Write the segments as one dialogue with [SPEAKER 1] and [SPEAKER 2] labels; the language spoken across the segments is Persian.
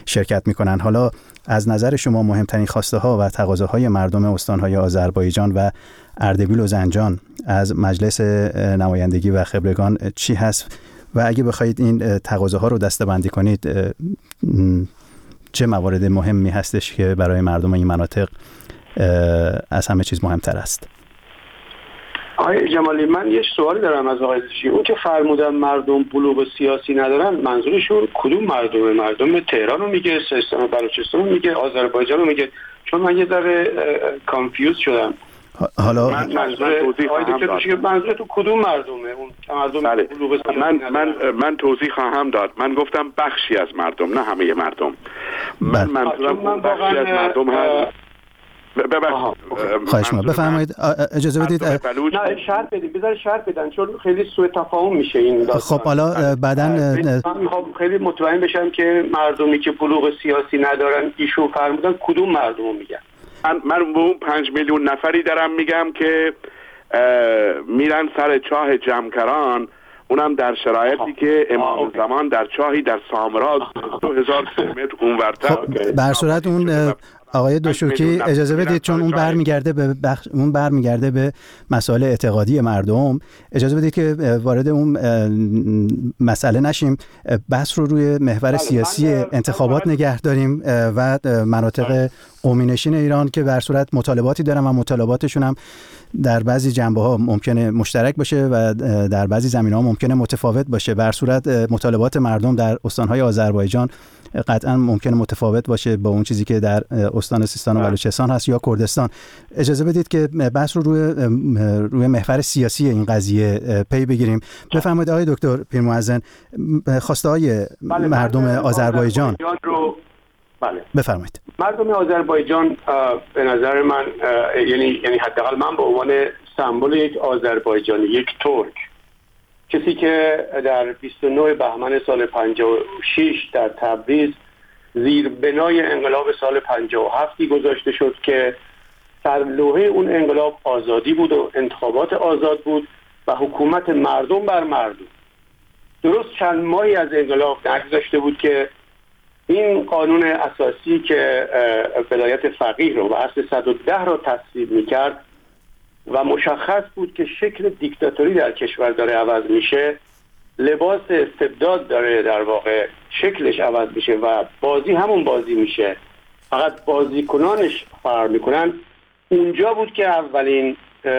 [SPEAKER 1] شرکت میکنن. حالا از نظر شما مهمترین خواسته ها و تقاضاهای مردم استانهای آذربایجان و اردبیل و زنجان از مجلس نمایندگی و خبرگان چی هست و اگه بخواید این تقاضاها رو دسته‌بندی کنید چه موارد مهمی هستش که برای مردم این مناطق از همه چیز مهمتر است؟
[SPEAKER 2] آقای جمالی، من یه سوالی دارم از آقای زشی. اون که فرمودن مردم بلوغ سیاسی ندارن، منظورشون کدوم مردمه؟ مردم تهران رو میگه، سیستان و بلوچستان رو میگه، آذربایجان رو میگه؟ چون من یه ذره کانفیوز شدم.
[SPEAKER 1] حالا
[SPEAKER 2] منظور تو کدوم مردمه؟ اون مردم بلوغ سیاسی
[SPEAKER 3] من توضیح خواهم داد. من گفتم بخشی از مردم، نه همه مردم. من منظورم بخشی از مردم هست.
[SPEAKER 1] خواهش می‌کنم بفرمایید. اجازه بدید
[SPEAKER 2] نه شرح بدید، بذار شرح بدن چون خیلی سوء تفاهم میشه این داستان.
[SPEAKER 1] خب حالا بعداً
[SPEAKER 2] من خیلی مطمئن بشم که مردمی که بلوغ سیاسی ندارن ایشون فرمودن کدوم مردمو میگن.
[SPEAKER 3] من به اون 5 میلیون نفری دارم میگم که میرن سر چاه جمکران، اونم در شرایطی که امام زمان در چاهی در سامراز 2000 کیلومتر اونورتر.
[SPEAKER 1] به هر صورت اون آقای دوشوکی اجازه بدید چون اون برمیگرده به مسائل اعتقادی مردم، اجازه بدید که وارد اون مسئله نشیم. بحث رو روی محور سیاسی انتخابات نگه داریم و مناطق قومی نشین ایران که به هر صورت مطالباتی دارن و مطالباتشون هم در بعضی جنبه‌ها ممکنه مشترک باشه و در بعضی زمینه‌ها ممکنه متفاوت باشه. به هر صورت مطالبات مردم در استان‌های آذربایجان قطعا ممکنه متفاوت باشه با اون چیزی که در استان سیستان و بلوچستان هست یا کردستان. اجازه بدید که بحث رو روی محور سیاسی این قضیه پی بگیریم. بفرمایید آقای دکتر پیرمحسن، خواسته‌های مردم آذربایجان رو بفرمایید.
[SPEAKER 2] مردم آذربایجان به نظر من یعنی حداقل من به عنوان سمبل یک آذربایجانی، یک ترک، کسی که در 29 بهمن سال 56 در تبریز زیر بنای انقلاب سال 57 گذاشته شد که سرلوحه اون انقلاب آزادی بود و انتخابات آزاد بود و حکومت مردم بر مردم. درست چند ماهی از انقلاب نگذشته بود که این قانون اساسی که ولایت فقیه رو و اصل 110 رو تصویب میکرد و مشخص بود که شکل دیکتاتوری در کشور داره عوض میشه، لباس استبداد داره در واقع شکلش عوض میشه و بازی همون بازی میشه، فقط بازیکنانش فرق میکنن. اونجا بود که اولین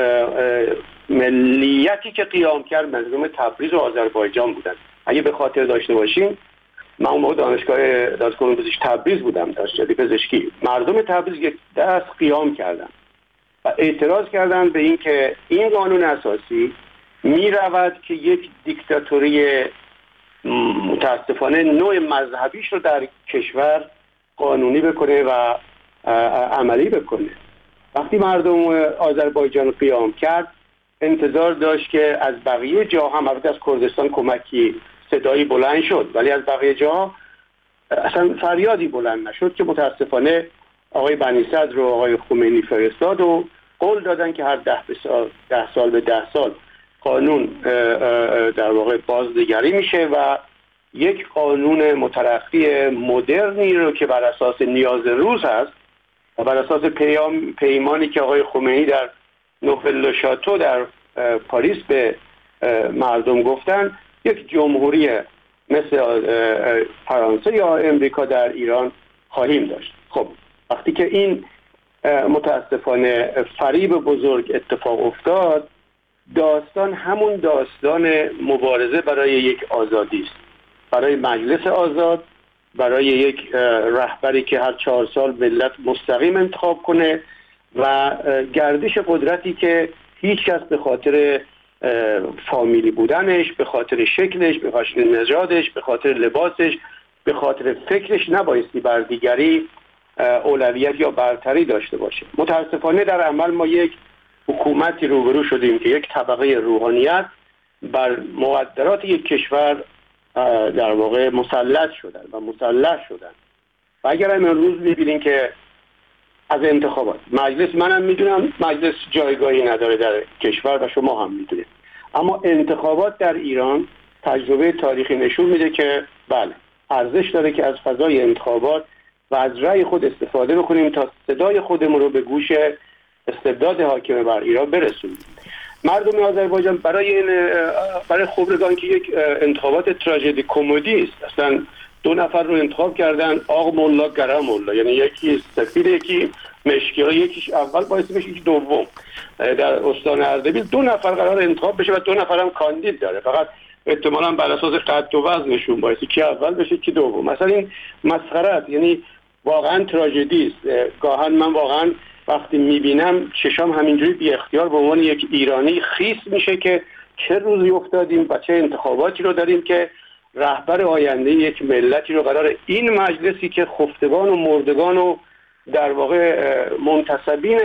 [SPEAKER 2] ملیتی که قیام کرد مردم تبریز و آذربایجان بودن. اگه به خاطر داشته باشین، من اون موقع دانشگاه دانشگاه پزشکی تبریز بودم، دانشگاه پزشکی. مردم تبریز یک دست قیام کردن و اعتراض کردن به این که این قانون اساسی می رود که یک دیکتاتوری متاسفانه نوع مذهبیش رو در کشور قانونی بکنه و عملی بکنه. وقتی مردم آذربایجان قیام کرد، انتظار داشت که از بقیه جا هم، البته از کردستان کمکی صدایی بلند شد، ولی از بقیه جا اصلا فریادی بلند نشد که متاسفانه آقای بنی صدر و آقای خمینی فرستاد و قول دادن که هر 10 سال به 10 سال قانون در واقع بازنگری میشه و یک قانون مترقی مدرنی رو که بر اساس نیاز روز هست و بر اساس پیمانی که آقای خمینی در نوفل شاتو در پاریس به مردم گفتن، یک جمهوری مثل فرانسه یا امریکا در ایران خواهیم داشت. خب وقتی که این متاسفانه فریب بزرگ اتفاق افتاد، داستان همون داستان مبارزه برای یک آزادی است، برای مجلس آزاد، برای یک رهبری که هر 4 سال ملت مستقیم انتخاب کنه و گردش قدرتی که هیچ کس به خاطر فامیلی بودنش، به خاطر شکلش، به خاطر نژادش، به خاطر لباسش، به خاطر فکرش نبایستی بر دیگری اولویت یا برتری داشته باشه. متاسفانه در عمل ما یک حکومتی روبرو شدیم که یک طبقه روحانیت بر مقدرات یک کشور در واقع مسلط شدن و مسلح شدن. و اگر هم امروز می‌بینیم که از انتخابات مجلس، منم میدونم مجلس جایگاهی نداره در کشور و شما هم میدونید، اما انتخابات در ایران تجربه تاریخی نشون میده که بله، ارزش داره که از فضای انتخابات و از رأی خود استفاده بکنیم تا صدای خودمون رو به گوش استبداد حاکم بر ایران برسونیم. مردم آذربایجان برای خبرگان که یک انتخابات تراژدی کمدی است. اصلا 2 نفر رو انتخاب کردن، آق مولا گرم مولا، یعنی یکی سفید یکی مشکی، یکیش اول باعث بشه یکی دوم. در استان اردبیل 2 نفر قرار انتخاب بشه و 2 نفر هم کاندید داره، فقط احتمالاً بر اساس قد و وزنشون باعث کی اول بشه کی دوم. مثلا این مسخره است، یعنی واقعا تراژدی است. گاهن من واقعا وقتی میبینم چشام همینجوری بی اختیار به عنوان یک ایرانی خیس میشه که چه روزی افتادیم و چه انتخاباتی رو داریم که رهبر آینده یک ملتی رو قرار این مجلسی که خفتگان و مردگان و در واقع منتسبین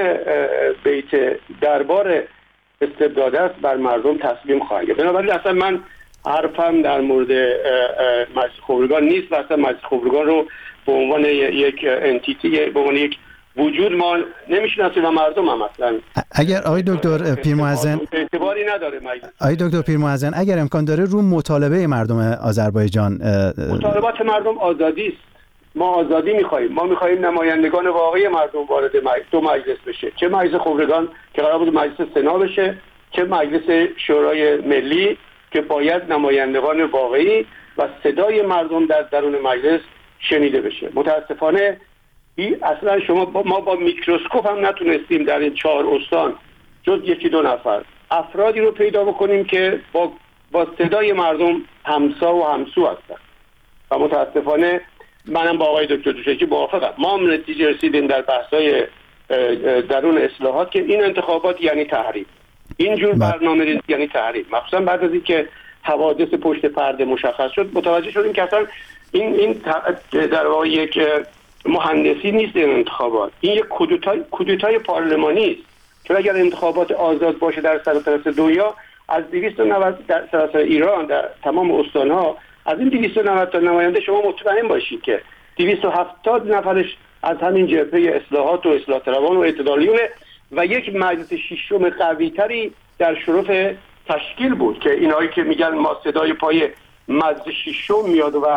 [SPEAKER 2] بیت دربار استبداد است بر مردم تسلیم خواهد کرد. بنابراین اصلا من حرفم در مورد مجلس خبرگان نیست و اصلا مجلس خبرگان رو به عنوان یک انتیتی، به عنوان یک وجود ما نمیشناسیم و مردم هم اصلا.
[SPEAKER 1] اگر آقای دکتر پیرمحسن
[SPEAKER 2] اعتباری نداره مجلس.
[SPEAKER 1] آقای دکتر پیرمحسن اگر امکان داره رو مطالبه مردم آذربایجان.
[SPEAKER 2] مطالبات مردم آزادی است. ما آزادی می‌خوایم. ما می‌خوایم نمایندگان واقعی مردم وارد دو مجلس بشه. چه مجلس خبرگان که قرار بود مجلس سنا بشه، چه مجلس شورای ملی که باید نمایندگان واقعی و صدای مردم در درون مجلس شنیده بشه. متاسفانه اصلا ما با میکروسکوپ هم نتونستیم در این 4 استان جز 1-2 نفر افرادی رو پیدا بکنیم که با صدای مردم همسا و همسو هستن و متاسفانه منم با آقای دکتر دوشکی موافقم. ما هم نتیجه رسیدیم در بحث‌های درون اصلاحات که این انتخابات یعنی تحریم، اینجور برنامه‌ریزی یعنی تحریم. مخصوصا بعد از اینکه حوادث پشت پرده مشخص شد متوجه شدیم که اصلا این در واقع یک مهندسی نیست این انتخابات، این یک کودتای پارلمانی است. چون اگر انتخابات آزاد باشه در سراسر دنیا از 290 در سراسر ایران در تمام استان‌ها از این 290 تا نماینده شما مطمئن باشید که 270 نفرش از همین جبهه اصلاحات و اصلاح طلبان و اعتدالیون و یک مجلس ششم قوی‌تری در شرف تشکیل بود که اینایی که میگن ما صدای پای مجلس ششم میاد و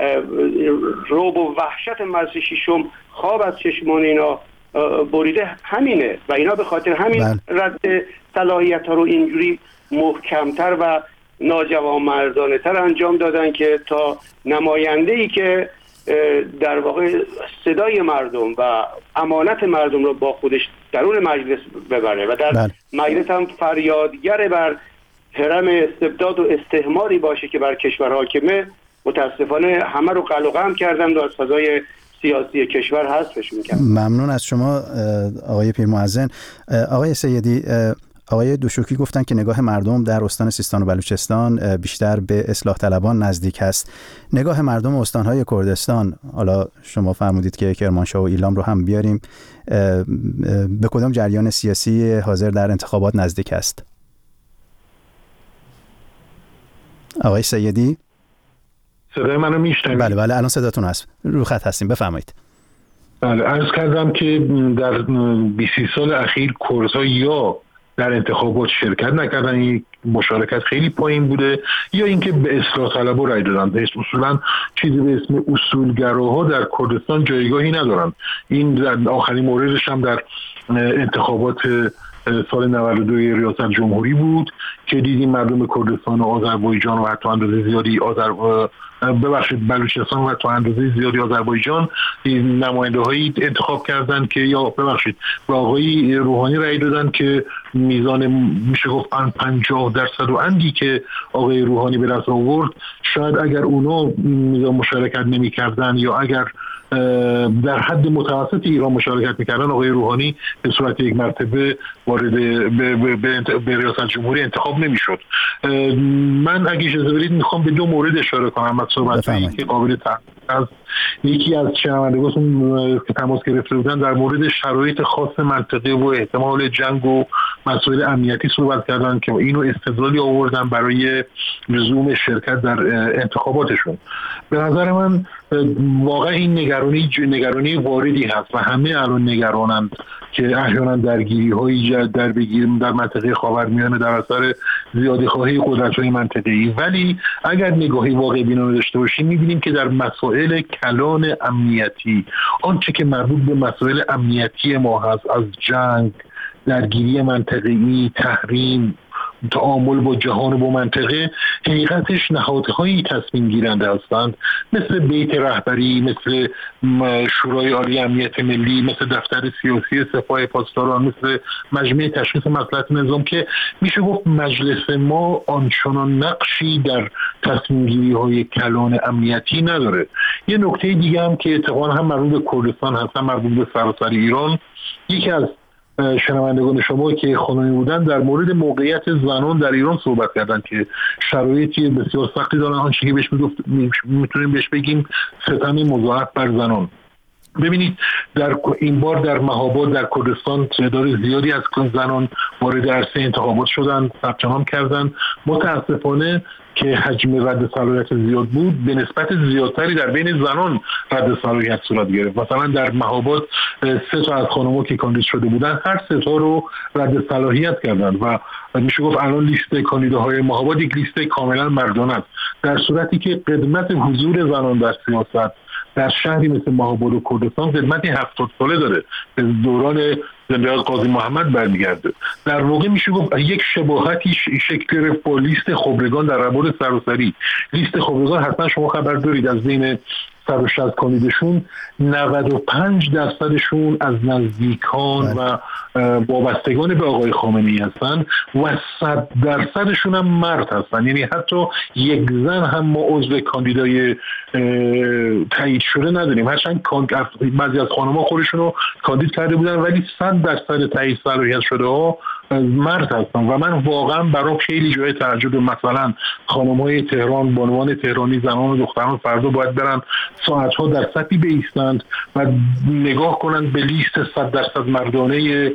[SPEAKER 2] رعب و وحشت مجلس ششم خواب از چشمان اینا بریده همینه و اینا به خاطر همین رد صلاحیت ها رو اینجوری محکمتر و ناجوانمردانه تر انجام دادن که تا نماینده‌ای که در واقع صدای مردم و امانت مردم رو با خودش درون مجلس ببره و در مجلس هم فریادگر بر هرم استبداد و استعماری باشه که بر کشور حاکمه. متاسفانه همه رو قلق هم کردن و از فضای سیاسی کشور حذفش می‌کردن.
[SPEAKER 1] ممنون از شما آقای پیرمحسن. آقای سیدی، آقای دوشکی گفتن که نگاه مردم در استان سیستان و بلوچستان بیشتر به اصلاح طلبان نزدیک است. نگاه مردم استان‌های کردستان، حالا شما فرمودید که کرمانشاه و ایلام رو هم بیاریم، به کدام جریان سیاسی حاضر در انتخابات نزدیک است؟ آقای سیدی؟
[SPEAKER 4] صدای منو میشنوید؟
[SPEAKER 1] بله الان صداتون هست، رو خط هستیم، بفرمایید.
[SPEAKER 4] بله، عرض کردم که در 20 سال اخیر کردها یا در انتخابات شرکت نکردن، این مشارکت خیلی پایین بوده، یا اینکه به اصلاح طلبها رای دادن. به اصولا چیزی به اسم اصولگراها در کردستان جایگاهی ندارن. این آخرین موردش هم در انتخابات سال 92 ریاست جمهوری بود که دیدیم مردم کردستان و آذربایجان و حتی اندازه زیادی بلوچستان و تا اندازه زیادی آذربایجان نماینده‌هایی انتخاب کردند که به آقای روحانی رأی دادن که میزان میشه گفت 50% و اندی که آقای روحانی به دست آورد، شاید اگر اونا میزان مشارکت نمی‌کردن یا اگر در حد متوسط ایران مشارکت می‌کردن، آقای روحانی به صورت یک مرتبه وارد به ریاست جمهوری انتخاب نمی‌شد. من اگه اجازه بدید میخوام به 2 مورد اشاره کنم از صحبت‌هایی که قابل تحقیق است. یکی از شنوندگان که تماس گرفته بودن در مورد شرایط خاص منطقه و احتمال جنگ و مسائل امنیتی صحبت کردن که اینو استدلالی آوردن برای لزوم شرکت در انتخاباتشون. به نظر من واقعا این نگرانی واردی هست و همه الان نگرانند که احیانا درگیری‌هایی در منطقه خاورمیانه در اثر زیاده‌خواهی قدرت‌های منطقه‌ای. ولی اگر نگاهی واقع بینانه داشته باشیم می‌بینیم که در مسائل کلان امنیتی، آنچه که مربوط به مسائل امنیتی ما هست، از جنگ، درگیری منطقه‌ای، تحریم، تعامل با جهان و با منطقه، حقیقتش نهادهای تصمیم گیرنده هستند، مثل بیت رهبری، مثل شورای عالی امنیت ملی، مثل دفتر سیاسی سپاه پاسداران، مثل مجمع تشخیص مصلحت نظام، که میشه گفت مجلس ما آنچنان نقشی در تصمیم گیری های کلان امنیتی نداره. یه نکته دیگه هم که اتفاقا هم مربوط به کردستان هست، هم مربوط به سراسر ایران، یکی از شنوندگان شما که خانمی بودن در مورد موقعیت زنان در ایران صحبت کردن که شرایطی بسیار سختی دارن، آنچه که میتونیم بهش بگیم ستم مضاعف بر زنان. ببینید در این بار در مهاباد در کردستان تعداد زیادی از زنان وارد عرصه انتخابات شدن، ثبت نام کردن. متاسفانه که حجم رد صلاحیت زیاد بود، به نسبت زیادتری در بین زنان رد صلاحیت صورت گرفت. مثلا در مهاباد 3 تا از خانم‌ها که کاندید شده بودن، هر 3 تا رو رد صلاحیت کردند و میشه گفت الان لیست کاندیداهای مهاباد یک لیست کاملا مردانه است، در صورتی که قدمت حضور زنان در سیاست در شهری مثل مهاباد و کردستان قدمتی 70 ساله داره، به دوران زنده قاضی محمد برمیگرده. در واقع میشه گفت یک شباهتی شکل گرفت با لیست خبرگان در ربط سراسری. لیست خبرگان حتما شما خبر دارید از بین 160 کاندیدشون 95% از نزدیکان و وابستگان به آقای خامنه‌ای هستن و 100% هم مرد هستن. یعنی حتی یک زن هم ما عضو کاندیدای تایید شده نداریم، هرچند بعضی از خانم‌ها خودشون رو کاندید کرده بودن، ولی 100% تایید صلاحیت شده ها مرد هستن و من واقعا برام خیلی جای تعجب. مثلا خانم‌های تهران، بانوان تهرانی، زنان و دختران فردا باید برن ساعت‌ها در صفی بایستند و نگاه کنند به لیست 100% مردانه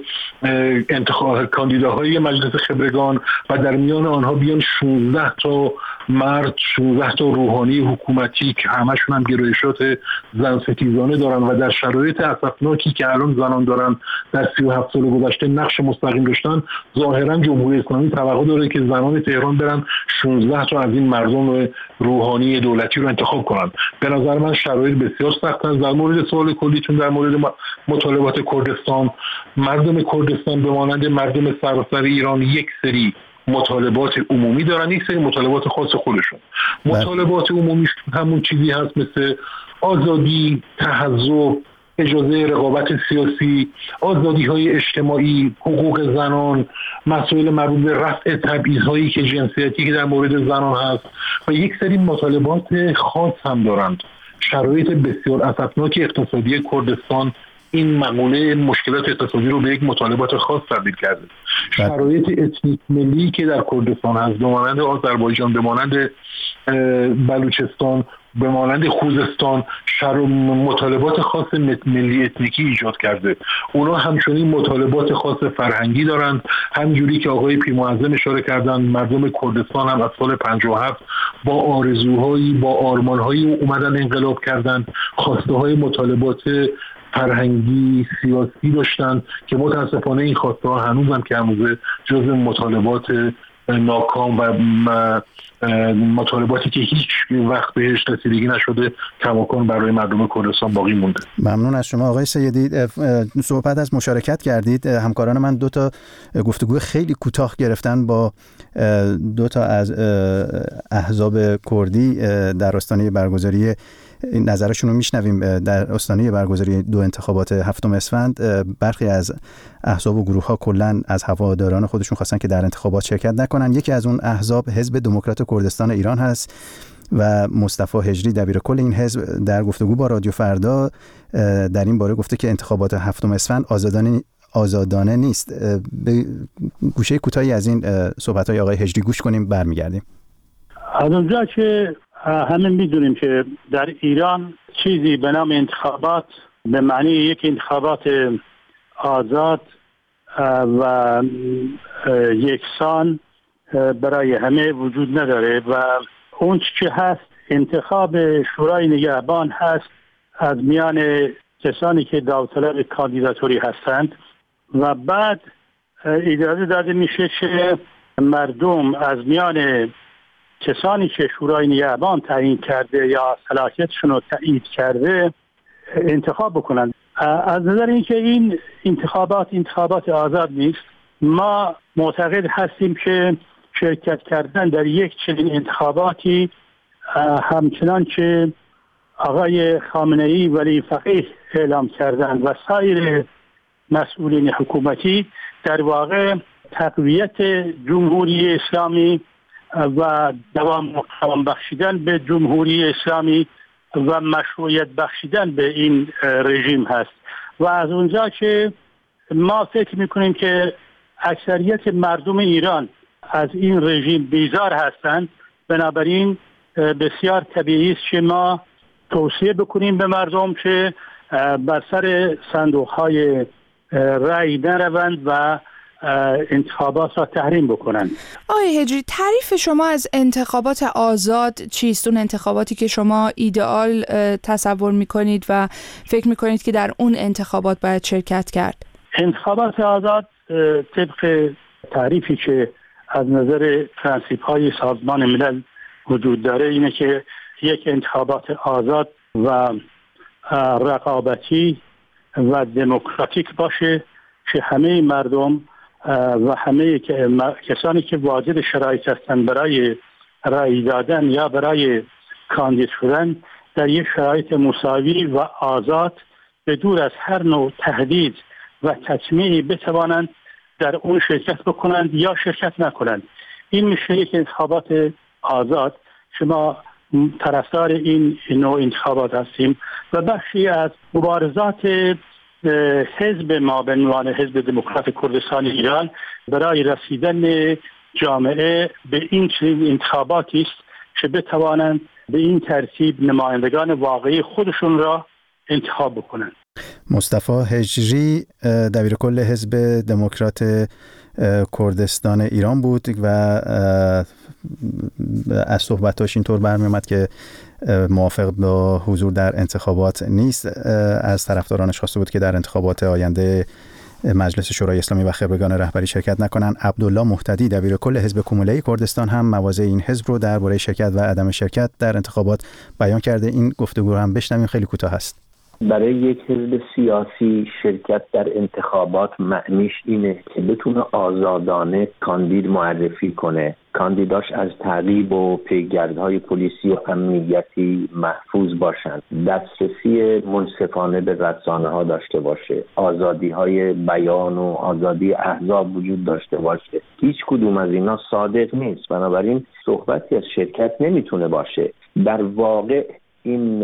[SPEAKER 4] انتخاب کاندیداهای مجلس خبرگان و در میان آنها بیان 16 تا مرد، 16 تا روحانی حکومتی که همشون هم گرایشات زن ستیزانه دارن و در شرایط اسفناکی که الان زنان دارن در 37 سال گذشته نقش مستقیم داشتن، ظاهرا جمهوری اسلامی توقع داره که زنان تهران برن 16 تا از این مردم روحانی دولتی رو انتخاب کنن. به نظر من شرایط بسیار سخت است. در مورد سوال کلیتون در مورد مطالبات کردستان، مردم کردستان به مانند مردم سراسر ایران یک سری مطالبات عمومی دارن، یک سری مطالبات خاص خودشون. مطالبات عمومی همون چیزی هست مثل آزادی، تحزب، اجازه رقابت سیاسی، آزادی‌های اجتماعی، حقوق زنان، مسائل مربوط به رفع تبعیض‌هایی که جنسیتی که در مورد زنان هست و یک سری مطالبات خاص هم دارند. شرایط بسیار اسفناک اقتصادی کردستان این مقوله مشکلات اقتصادی رو به یک مطالبات خاص تبدیل کرده. شرایط اتنیک ملی که در کردستان هست، به مانند آذربایجان، به مانند بلوچستان، به مانند خوزستان، مطالبات خاص ملی اتنیکی ایجاد کرده. اونا همچنین مطالبات خاص فرهنگی دارند. همجوری که آقای پیرمعظم اشاره کردن، مردم کردستان هم از سال 57 با آرزوهایی، با آرمانهایی اومدن انقلاب کردند، خواسته های مطالبات فرهنگی سیاسی داشتن که متاسفانه این خواسته ها هنوز هم که هنوز جزء مطالبات ناکام و مطالباتی که هیچ وقت بهش رسیدگی نشده کماکان برای مردم کردستان باقی مونده.
[SPEAKER 1] ممنون از شما آقای سیدی. صحبت از مشارکت کردید. همکاران من 2 تا گفتگو خیلی کوتاه گرفتن با 2 تا از احزاب کردی در آستانه برگزاری، نظرشون رو میشنویم. در آستانه برگزاری 2 انتخابات 7 اسفند برخی از احزاب و گروه ها کلا از هواداران خودشون خواستن که در انتخابات شرکت نکنن. یکی از اون احزاب حزب دموکرات کردستان ایران هست و مصطفی هجری دبیر کل این حزب در گفتگو با رادیو فردا در این باره گفته که انتخابات 7 اسفند آزادانه نیست. به گوشه کوتاهی از این صحبت‌های آقای هجری گوش کنیم، برمیگردیم.
[SPEAKER 5] از اونجا که همه میدونیم که در ایران چیزی به نام انتخابات به معنی یک انتخابات آزاد و یکسان برای همه وجود نداره و اون چی هست انتخاب شورای نگهبان هست از میان کسانی که داوطلب کاندیداتوری هستند و بعد اجازه داده میشه که مردم از میان کسانی که شورای نگهبان تعیین کرده یا صلاحیتشون رو تایید کرده انتخاب بکنند. از نظر اینکه این انتخابات آزاد نیست، ما معتقد هستیم که شرکت کردن در یک چنین انتخاباتی همچنان که آقای خامنه‌ای ولی فقیه اعلام کردن و سایر مسئولین حکومتی در واقع تقویت جمهوری اسلامی و دوام بخشیدن به جمهوری اسلامی و مشروعیت بخشیدن به این رژیم هست و از اونجا که ما فکر میکنیم که اکثریت مردم ایران از این رژیم بیزار هستند، بنابراین بسیار طبیعی است که ما توصیه بکنیم به مردم که بر سر صندوق‌های رأی نروند و انتخابات را تحریم بکنند.
[SPEAKER 6] آقای هجری، تعریف شما از انتخابات آزاد چیست؟ اون انتخاباتی که شما ایدئال تصور میکنید و فکر میکنید که در اون انتخابات باید شرکت کرد؟
[SPEAKER 5] انتخابات آزاد طبق تعریفی که از نظر پرنسیپ‌های سازمان ملل وجود داره اینه که یک انتخابات آزاد و رقابتی و دموکراتیک باشه که همه مردم و همه کسانی که واجد شرایط هستند برای رأی دادن یا برای کاندید شدن در یک شرایط مساوی و آزاد بدور از هر نوع تهدید و تطمیعی بتوانند در اون شرکت بکنند یا شرکت نکنند. این میشه یک انتخابات آزاد. شما طرفدار این نوع انتخابات هستیم و بخشی از مبارزات حزب ما به عنوان حزب دموکرات کردستان ایران برای رسیدن جامعه به این چنین انتخاباتی است که بتوانند به این ترتیب نمایندگان واقعی خودشون را انتخاب بکنند.
[SPEAKER 1] مصطفی هجری دبیر کل حزب دموکرات کردستان ایران بود و از صحبتاش اینطور برمی آمد که موافق با حضور در انتخابات نیست. از طرفدارانش خواسته بود که در انتخابات آینده مجلس شورای اسلامی و خبرگان رهبری شرکت نکنند. عبدالله مهتدی دبیر کل حزب کومله کردستان هم مواضع این حزب رو درباره شرکت و عدم شرکت در انتخابات بیان کرده. این گفتگو رو هم بشنویم، خیلی کوتاه است.
[SPEAKER 7] برای یک حزب سیاسی شرکت در انتخابات معنیش اینه که بتونه آزادانه کاندید معرفی کنه، کاندیداش از تعقیب و پیگردهای پلیسی و امنیتی محفوظ باشند، دسترسی منصفانه به رسانه‌ها داشته باشه، آزادی‌های بیان و آزادی احزاب وجود داشته باشه. هیچ کدوم از اینا صادق نیست، بنابراین صحبتی از شرکت نمیتونه باشه. در واقع این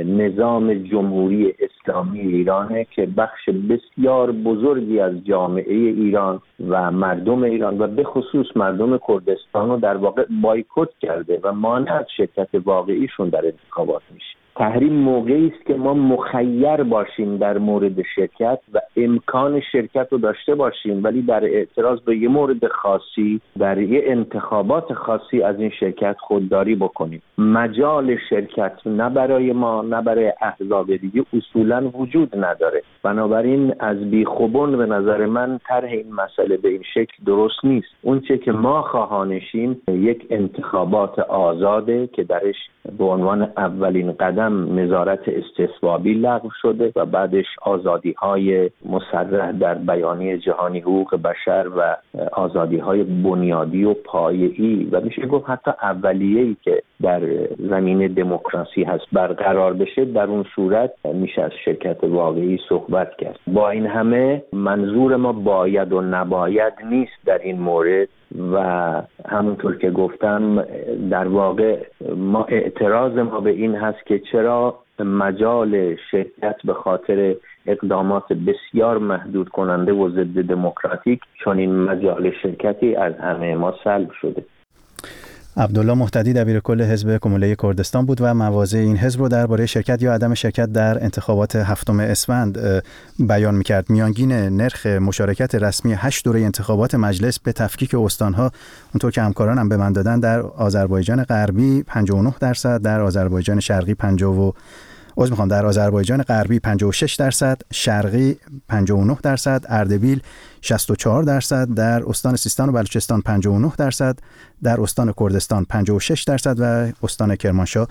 [SPEAKER 7] نظام جمهوری اسلامی ایرانه که بخش بسیار بزرگی از جامعه ایران و مردم ایران و به خصوص مردم کردستان رو در واقع بایکوت کرده و مانع از شرکت واقعیشون در انتخابات میشه. تحریم موقعی است که ما مخیر باشیم در مورد شرکت و امکان شرکت رو داشته باشیم، ولی در اعتراض به یه مورد خاصی در یه انتخابات خاصی از این شرکت خودداری بکنیم. مجال شرکت نه برای ما نه برای احزاب دیگه اصولا وجود نداره. بنابراین از بیخوبون به نظر من طرح این مسئله به این شکل درست نیست. اون چه که ما خواهانشیم یک انتخابات آزاده که درش به عنوان اولین قدم نظارت استصوابی لغو شده و بعدش آزادی‌های مصرح در بیانیه جهانی حقوق بشر و آزادی‌های بنیادی و پایه‌ای و میشه گفت حتی اولیه‌ای که در زمینه دموکراسی هست برقرار بشه. در اون صورت میشه از شرکت واقعی صحبت کرد. با این همه منظور ما باید و نباید نیست در این مورد و همونطور که گفتم در واقع ما اعتراض ما به این هست که چرا مجال شرکت به خاطر اقدامات بسیار محدود کننده و ضد دموکراتیک چون این مجال شرکتی از همه ما سلب شده.
[SPEAKER 1] عبدالله مهتدی دبیرکل حزب کموله کردستان بود و مواضع این حزب رو درباره شرکت یا عدم شرکت در انتخابات 7 اسفند بیان می‌کرد. میانگین نرخ مشارکت رسمی 8 دوره انتخابات مجلس به تفکیک استان‌ها اونطور که همکارانم به من دادن در آذربایجان غربی 59%، در آذربایجان شرقی در آذربایجان غربی 56%، شرقی 59%، اردبیل 64%، در استان سیستان و بلوچستان 59%، در استان کردستان 56% و استان کرمانشاه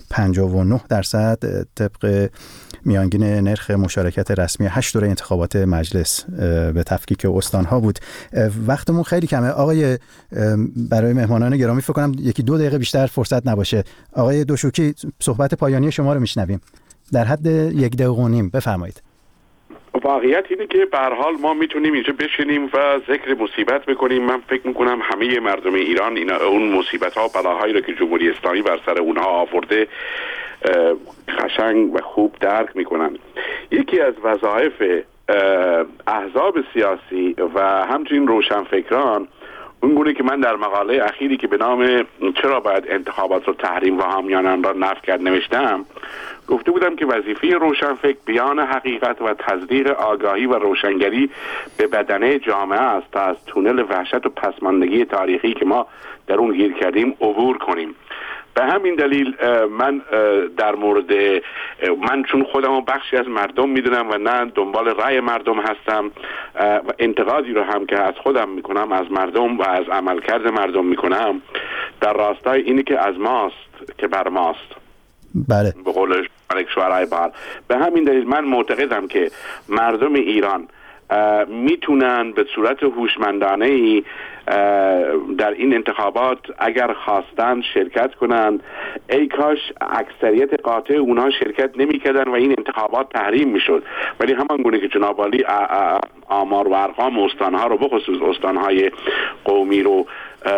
[SPEAKER 1] 59% طبق میانگین نرخ مشارکت رسمی 8 دوره انتخابات مجلس به تفکیک استان‌ها بود. وقتمون خیلی کمه آقای، برای مهمانان گرامی فکر کنم 1-2 دقیقه بیشتر فرصت نباشه. آقای دوشوکی صحبت پایانی شما رو میشنویم در حد 1 دقیقه و نیم، بفرمایید.
[SPEAKER 3] واقعیت اینه که به هر حال ما میتونیم اینجا بشینیم و ذکر مصیبت بکنیم. من فکر میکنم همه مردم ایران اون مصیبت ها و بلاهایی رو که جمهوری اسلامی بر سر اونها آورده قشنگ و خوب درک میکنن. یکی از وظایف احزاب سیاسی و همچنین روشنفکران اون گونه که من در مقاله اخیری که به نام چرا باید انتخابات رو تحریم و حامیانان را نفی کرد نوشتم، گفته بودم که وظیفه روشنفکر بیان حقیقت و تزریق آگاهی و روشنگری به بدنه جامعه است تا از تونل وحشت و پسماندگی تاریخی که ما در اون گیر کردیم عبور کنیم. به همین دلیل من در مورد من چون خودم بخشی از مردم میدونم و نه دنبال رأی مردم هستم و انتقادی رو هم که از خودم میکنم از مردم و از عملکرد مردم میکنم در راستای اینی که از ماست که بر ماست.
[SPEAKER 1] بله. به
[SPEAKER 3] قول ملک شعرای بحر. به همین دلیل من معتقدم که مردم ایران میتونن به صورت هوشمندانه‌ای در این انتخابات اگر خواستن شرکت کنن. ای کاش اکثریت قاطع اونها شرکت نمی‌کردن و این انتخابات تحریم میشد. ولی همان گونه که جناب عالی آمار و ارقام استانها رو بخصوص استانهای قومی رو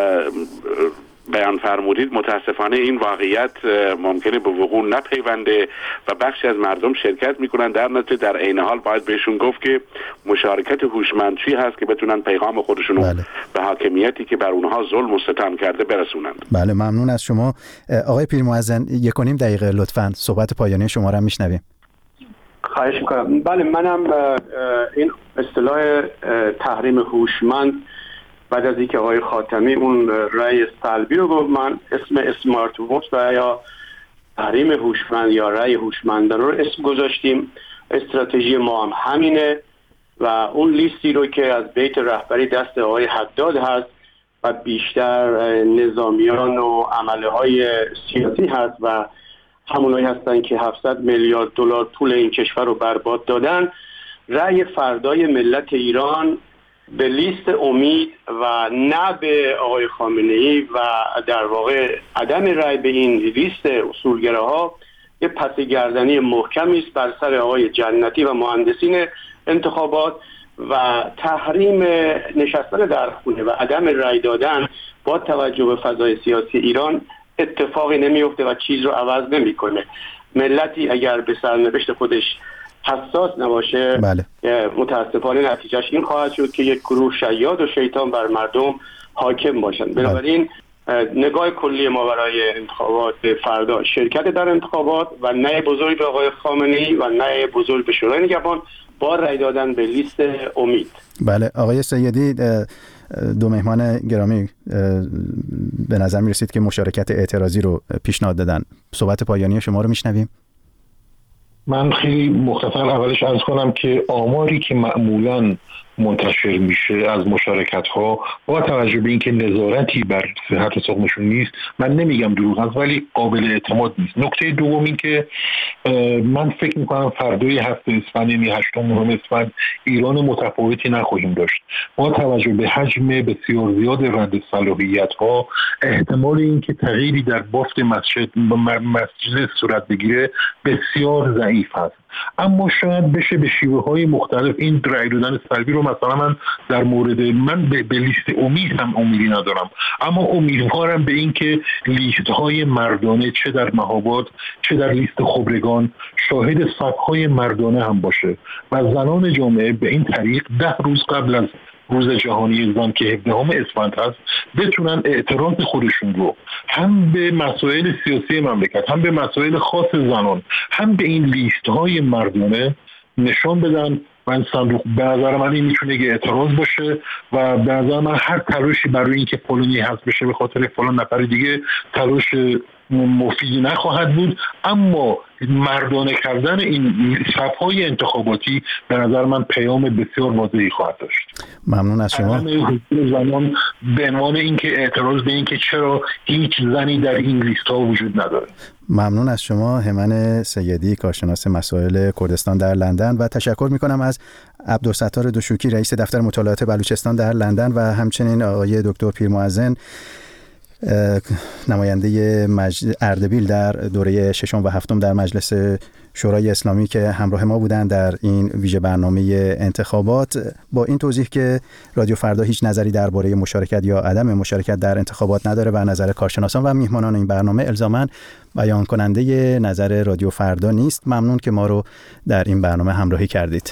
[SPEAKER 3] بیان فرمودید، متاسفانه این واقعیت ممکنه به وقوع نپیونده و بخشی از مردم شرکت میکنن. در نتیجه در عین حال باید بهشون گفت که مشارکت هوشمندی هست که بتونن پیغام خودشونو به حاکمیتی که بر اونها ظلم و ستم کرده برسونند.
[SPEAKER 1] بله، ممنون از شما. آقای پیرمحسن 1.5 دقیقه لطفاً صحبت پایانی شما رو میشنویم.
[SPEAKER 2] خواهش میکنم. بله، منم این اصطلاح تحریم هوشمند بعد از اینکه آقای خاتمی اون رأی سلبی رو گفت، من اسم اسمارت ووت و یا تحریم هوشمند یا رأی هوشمندانه رو اسم گذاشتیم. استراتژی ما هم همینه و اون لیستی رو که از بیت رهبری دست آقای حداد هست و بیشتر نظامیان و عمله های سیاسی هست و همونایی هستن که 700 میلیارد دلار پول این کشور رو برباد دادن. رأی فردای ملت ایران به لیست امید و نه به آقای خامنه‌ای و در واقع عدم رأی به این لیست اصولگراها یه پسگردنی محکمی است بر سر آقای جنتی و مهندسین انتخابات و تحریم نشستن در خونه و عدم رأی دادن با توجه به فضای سیاسی ایران اتفاقی نمیفته و چیز رو عوض نمیکنه. ملتی اگر به سرنوشت خودش حساس نباشه،
[SPEAKER 1] بله،
[SPEAKER 2] متاسفانه نتیجهش این خواهد شد که یک گروه شیاد و شیطان بر مردم حاکم باشند. بنابراین نگاه کلی ما برای انتخابات فردا شرکت در انتخابات و نه بزرگ به آقای خامنه‌ای و نه بزرگ به شورای نگهبان با رأی دادن به لیست امید.
[SPEAKER 1] بله، آقای سیدی، دو مهمان گرامی به نظر می رسید که مشارکت اعتراضی رو پیشنهاد دادن. صحبت پایانی شما رو میشنویم.
[SPEAKER 4] من خیلی مختصر اولش عرض کنم که آماری که معمولاً منتشر میشه از مشارکت ها با توجه به اینکه نظارتی بر صحت سقمشون نیست، من نمیگم دروغ است ولی قابل اعتماد نیست. نکته دوم این که من فکر میکنم فردای 7 اسفند یعنی 8 اسفند ایران متفاوتی نخواهیم داشت. با توجه به حجم بسیار زیاد رد صلاحیت ها احتمال اینکه تغییری در بافت مسجد صورت بگیره بسیار ضعیف است. اما شاید بشه به شیوه های مختلف این رأی دادن سلبی رو، مثلا من در مورد من به لیست امید هم امیدی ندارم، اما امیدوارم به این که لیست های مردانه چه در مهاباد چه در لیست خبرگان شاهد صفهای مردانه هم باشه و زنان جامعه به این طریق 10 روز قبل از روز جهانی زن که 17 اسفند هست بتونن اعتراض خودشون رو هم به مسائل سیاسی مملکت، هم به مسائل خاص زنان، هم به این لیست های مردانه نشان بدن. و این صندوق به نظر من این میتونه یه اعتراض باشه و به نظر من هر تلاشی برای اینکه فلانی حذف بشه به خاطر فلان نفر دیگه تلاش مفیدی نخواهد بود، اما مردانه کردن این صفهای انتخاباتی به نظر من پیام بسیار واضحی خواهد داشت.
[SPEAKER 1] ممنون از شما.
[SPEAKER 4] زنان به عنوان اینکه اعتراض به اینکه چرا هیچ زنی در این لیست ها وجود نداره.
[SPEAKER 1] ممنون از شما همن سیدی، کارشناس مسائل کردستان در لندن، و تشکر میکنم از عبدالستار دوشوکی، رئیس دفتر مطالعات بلوچستان در لندن، و همچنین آقای دکتر پیرمحسن، نماینده اردبیل در دوره 6 و 7 در مجلس شورای اسلامی که همراه ما بودند در این ویژه برنامه انتخابات. با این توضیح که رادیو فردا هیچ نظری درباره مشارکت یا عدم مشارکت در انتخابات نداره و نظر کارشناسان و میهمانان این برنامه الزاماً بیان کننده نظر رادیو فردا نیست. ممنون که ما رو در این برنامه همراهی کردید.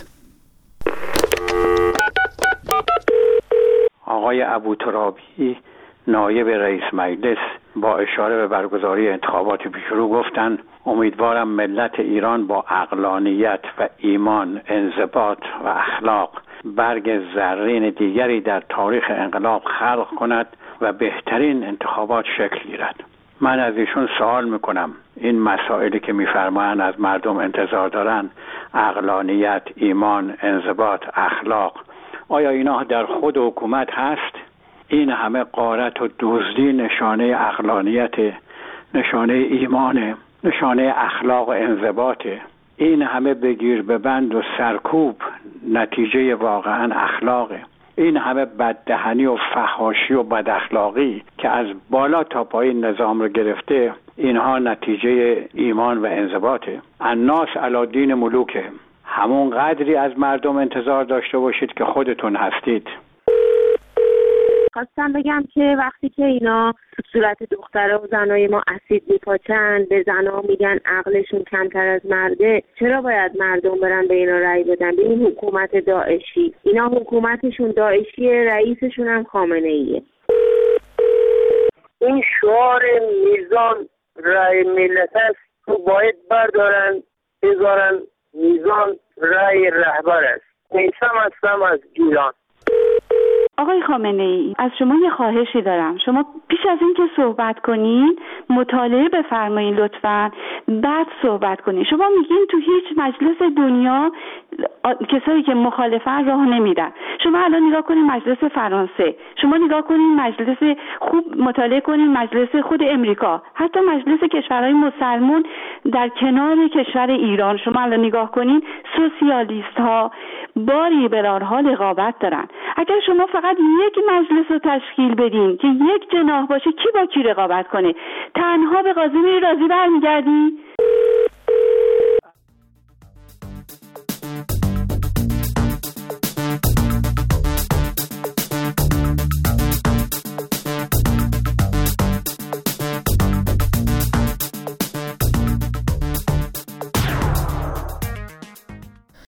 [SPEAKER 8] آقای ابوترابی نایب رئیس مجلس با اشاره به برگزاری انتخابات پیشرو گفتند امیدوارم ملت ایران با عقلانیت و ایمان، انضباط و اخلاق برگ زرین دیگری در تاریخ انقلاب خلق کند و بهترین انتخابات شکل گیرد. من از ایشون سوال میکنم این مسائلی که میفرمایند از مردم انتظار دارن، عقلانیت، ایمان، انضباط، اخلاق، آیا اینا در خود حکومت هست؟ این همه غارت و دزدی نشانه عقلانیت، نشانه ایمانه، نشانه اخلاق و انضباطه. این همه بگیر ببند و سرکوب نتیجه واقعا اخلاقه. این همه بددهنی و فحاشی و بد اخلاقی که از بالا تا پایین نظام رو گرفته، اینها نتیجه ایمان و انضباطه. الناس علی دین ملوکه. همون قدری از مردم انتظار داشته باشید که خودتون هستید.
[SPEAKER 9] خواستم بگم که وقتی که اینا تو صورت دخترها و زنای ما اسید میپاچن، به زنها میگن عقلشون کمتر از مرده، چرا باید مردم برن به اینا رأی بدن؟ به این حکومت داعشی، اینا حکومتشون داعشیه، رئیسشون هم خامنه ایه.
[SPEAKER 10] این شعار میزان رأی ملت است تو باید بردارن بذارن میزان رأی رهبر است. میثم هستم از گیلان.
[SPEAKER 11] آقای خامنه ای، از شما یه خواهشی دارم. شما پیش از این که صحبت کنین مطالعه بفرمایین لطفاً، بعد صحبت کنین. شما میگین تو هیچ مجلس دنیا کسایی که مخالفن راه نمیدن. شما الان نگاه کنین مجلس فرانسه، شما نگاه کنین مجلس، خوب مطالعه کنین مجلس خود امریکا، حتی مجلس کشورهای مسلمان در کنار کشور ایران. شما الان نگاه کنین سوسیالیست ها با لیبرال ها رقابت دارن. اگر شما فقط یک مجلس رو تشکیل بدین که یک جناح باشه، کی با کی رقابت کنه؟ تنها به قاسمی رازی برمیگردی؟